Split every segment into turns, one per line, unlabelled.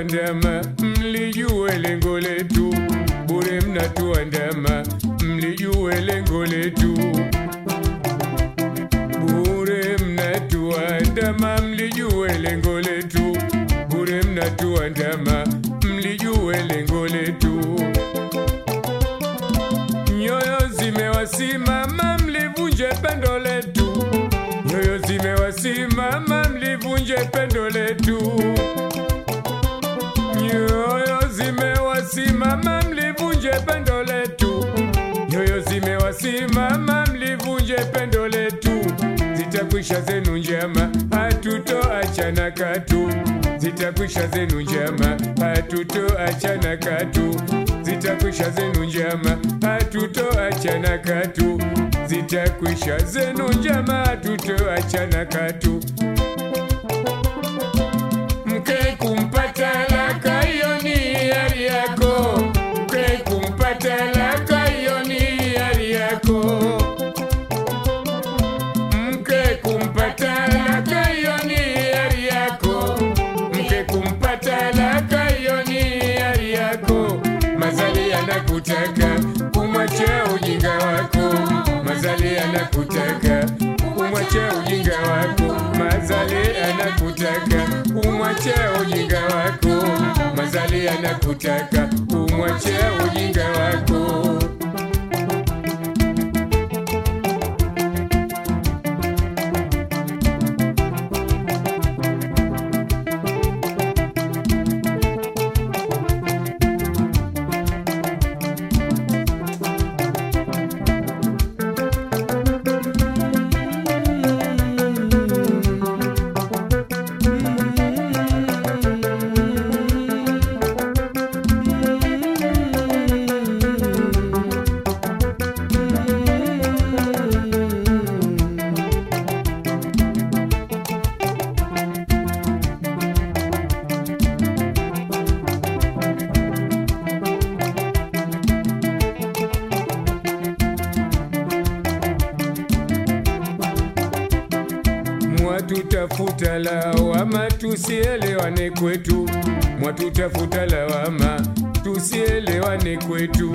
mnatuandama, mlijue lengo letu. Bure mnatuandama, mlijue lengo letu. Bure mnatuandama, mlijue lengo letu. Bure mnatuandama, mlijue lengo letu. Nyoyo zimewasimama, mlivunje pendo letu. Nyoyo zimewasimama, mlivunje pendo letu. Nyoyo zimewasimama, mlivunje pendo letu. Nyoyo zimewasimama, mlivunje pendo letu. Zitakwisha zenu njama, hatutoachana katu. Zitakwisha zenu njama, hatutoachana katu. Zitakwisha zenu njama, hatutoachana katu. Zitakwisha zenu njama, hatutoachana katu. Mke kumpata laka, hiyo ni hiari yako. Mke kumpata laka, hiyo ni hiari yako. Mke kumpata laka, hiyo ni hiari yako. Mke kumpata laka, hiyo ni hiari yako. Mazali anakutaka, umwache ujinga wako. Mazali anakutaka, umwache ujinga wako. Mazali anakutaka, umwache ujinga wako. Mazali anakutaka, umwache ujinga wako. Mwatutafuta lawama, tusielewane kwetu. Mwatutafuta lawama, tusielewane kwetu.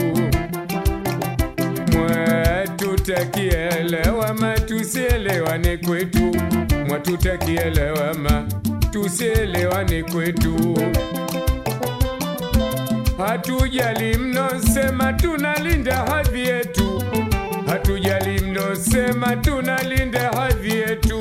Mwatutakia lawama, tusielewane kwetu. Mwatutakia lawama, tusielewane kwetu. Hatujali mnosema, tunalinda hadhi yetu. Hatujali mnosema, tunalinda hadhi yetu.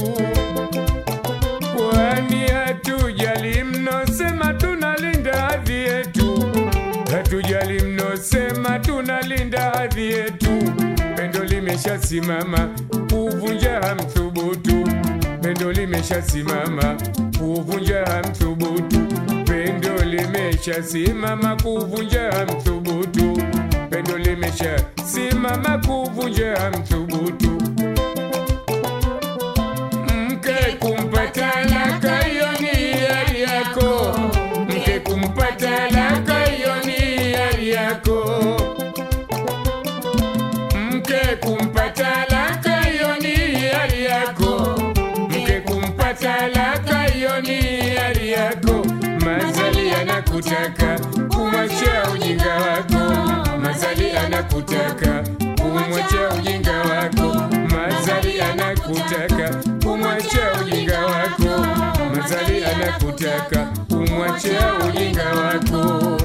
Kwani hatujali mnosema, tunalinda hadhi yetu. Hatujali mnosema, tunalinda hadhi yetu. Pendo limeshasimama, kuvunja hamthubutu. Pendo limeshasimama, kuvunja hamthubutu. Pendo limeshasimama, kuvunja hamthubutu. Pendo limeshasimama, kuvunja hamthubutu. Mke kumpata laka, hiyo ni hiari yako. Mke kumpata laka, hiyo ni hiari yako. Mke kumpata laka, hiyo ni hiari yako. Mke kumpata laka, hiyo ni hiari yako. Mazali anakutaka, umwache ujinga wako. Mazali anakutaka, umwache ujinga wako. Mazali anakutaka, umwache ujinga wako. Mazali anakutaka, umwache ujinga wako.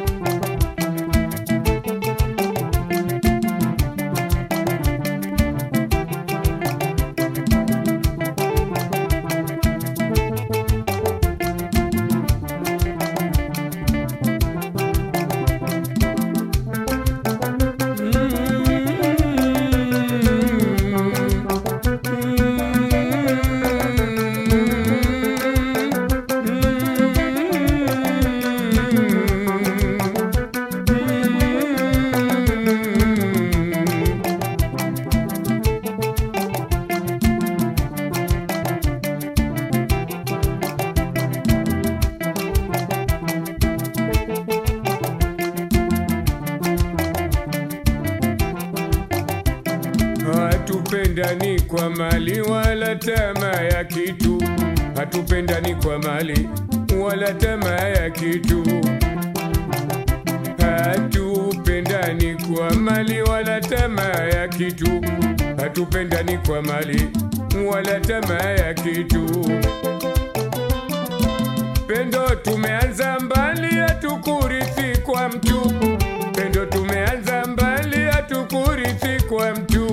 Hatupendani kwa mali wala tamaa ya kitu. Hatupendani kwa mali wala tamaa ya kitu. Hatupendani kwa mali wala tamaa ya kitu. Hatupendani kwa mali wala tamaa ya kitu. Pendo tumeanza mbali, hatukurithi kwa mtu. Pendo tumeanza mbali, hatukurithi kwa mtu.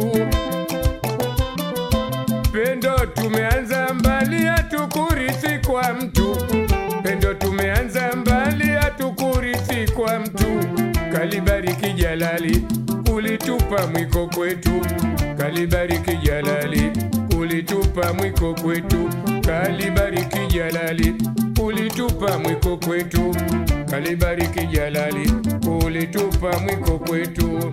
Pendo tumeanza mbali, hatukurithi kwa mtu. Pendo tumeanza mbali, hatukurithi kwa mtu. Kalibariki Jalali, ulitupa mwiko kwetu. Kalibariki Jalali, ulitupa mwiko kwetu. Kalibariki Jalali, ulitupa mwiko kwetu. Kalibariki Jalali, ulitupa mwiko kwetu.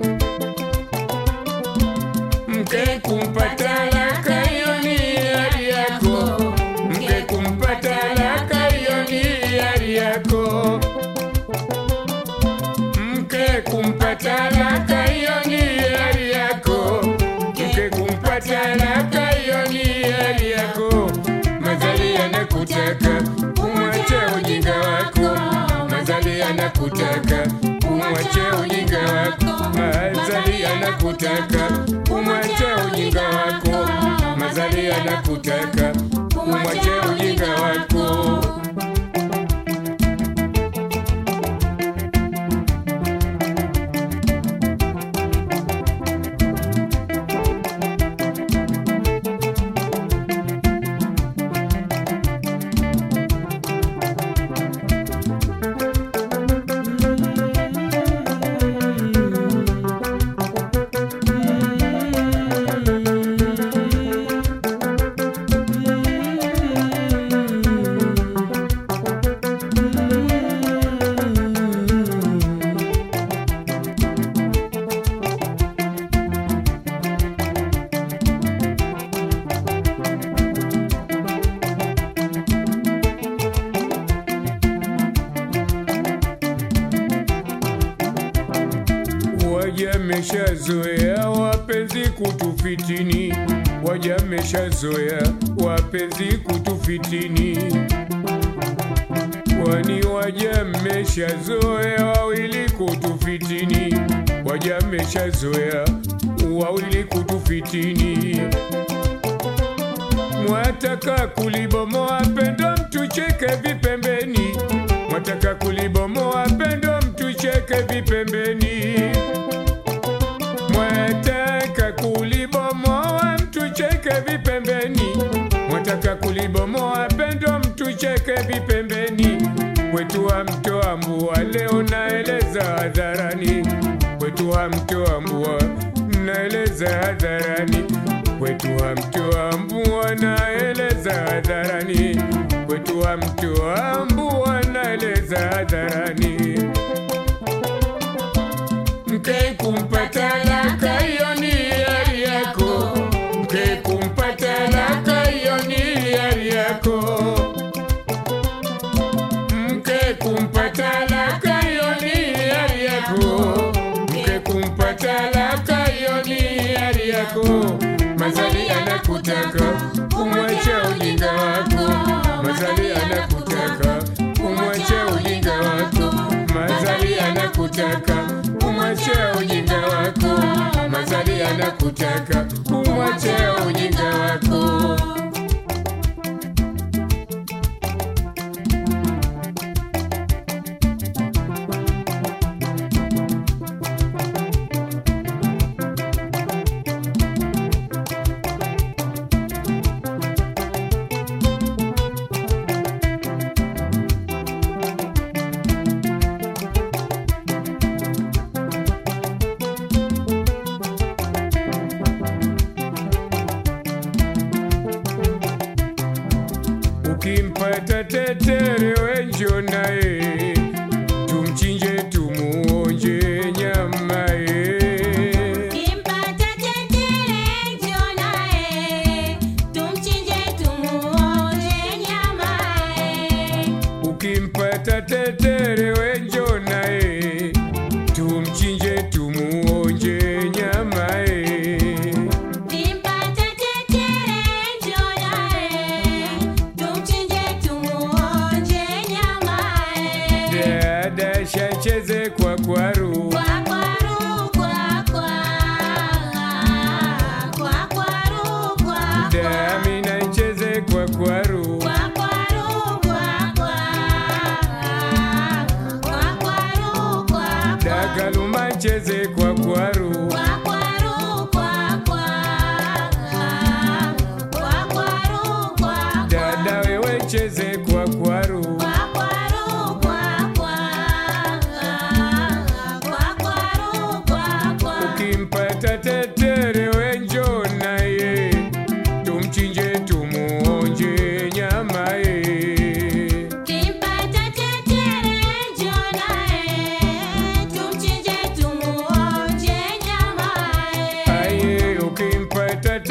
Mke kumpata laka hiyo ni hiari yako. Mke kumpata laka hiyo ni hiari yako. Mke kumpata laka hiyo ni hiari yako. Mke kumpata laka hiyo ni hiari yako. Mazali anakutaka umwache ujinga wako. Mazali anakutaka umwache ujinga wako. Mazali anakutaka umwache ujinga wako. Mazali anakutaka umwache ujinga wako. Wajameshazoea wapenzi kutufitini. Wajameshazoea wapenzi kutufitini. Kwani wajameshazoea wawili kutufitini. Wajameshazoea wawili kutufitini. Mwataka kulibomoa pendo mtucheke vipembeni. Mwataka kulibomoa pendo mtucheke vipembeni. Mwataka kulibomoa mtucheke vipembeni. Mwataka kulibomoa pendo mtucheke vipembeni. Kwetu hamtoa mbua leo naeleza hadharani. Kwetu hamtoa mbua naeleza hadharani. Kwetu hamtoa mbua naeleza hadharani. Kwetu hamtoa mbua naeleza hadharani. Mke kumpata laka hiyo ni hiari yako. Mke kumpata laka hiyo ni hiari yako. Mke kumpata laka hiyo ni hiari yako. Mke kumpata laka hiyo ni hiari yako. Mazali anakutaka umwache ujinga wako. Mazali anakutaka umwache ujinga wako. Mazali anakutaka umwache ujinga wako. Mazali anakutaka umwache ujinga wako. Ukimpata tetere wenjo nae, tumchinje tumuonje nyama ye.
Ukimpata tetere wenjo nae, tumchinje tumuonje nyama ye.
Ukimpata tetere wenjo nae, tumchinje tumuonje nyama ye.
Ukimpata tetere wenjo nae, tumchinje tumuonje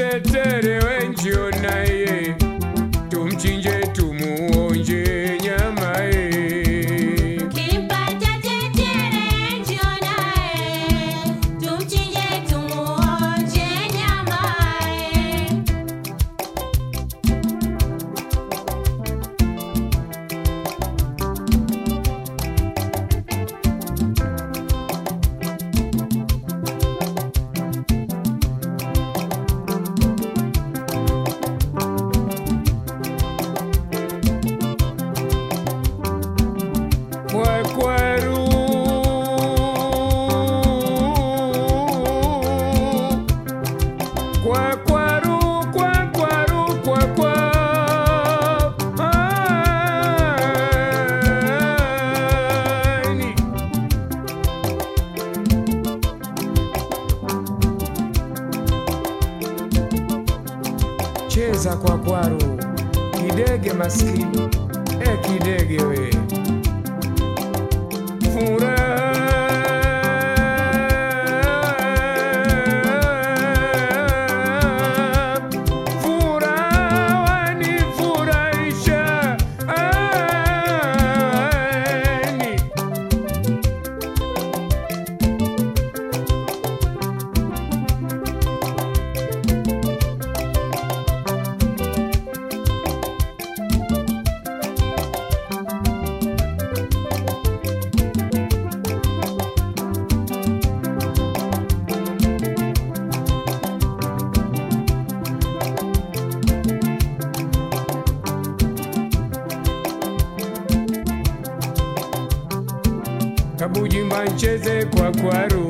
tetere wenjio naye, tumchinje tumuonje nyama ye.
Kimpata tetere njio naye, tumchinje tumuonje nyama ye.
Kwakwaru, kwakwaru, kwakwaru, kwakwa. Ani. Cheza kwakwaru, kidege maskini, kidege we. Kabujimba ncheze kwakwaru.